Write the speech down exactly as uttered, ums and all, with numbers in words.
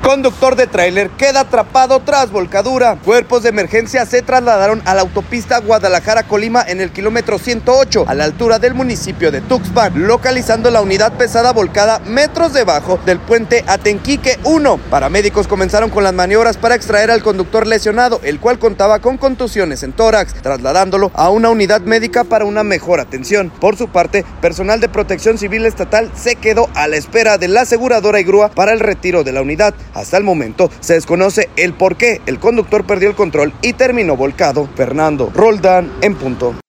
Conductor de tráiler queda atrapado tras volcadura. Cuerpos de emergencia se trasladaron a la autopista Guadalajara-Colima en el kilómetro ciento ocho, a la altura del municipio de Tuxpan, localizando la unidad pesada volcada metros debajo del puente Atenquique uno. Paramédicos comenzaron con las maniobras para extraer al conductor lesionado, el cual contaba con contusiones en tórax, trasladándolo a una unidad médica para una mejor atención. Por su parte, personal de Protección Civil Estatal se quedó a la espera de la aseguradora y grúa para el retiro de la unidad. Hasta el momento se desconoce el por qué el conductor perdió el control y terminó volcado. Fernando Roldán en punto.